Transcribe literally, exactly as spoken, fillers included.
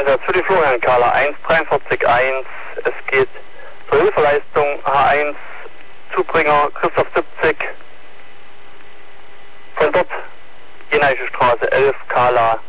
Einsatz für die Florian Kala eins dreiundvierzig eins. Es geht zur Hilfeleistung H eins, Zubringer Christoph siebzig. Von dort Jeneiche Straße elf, Kala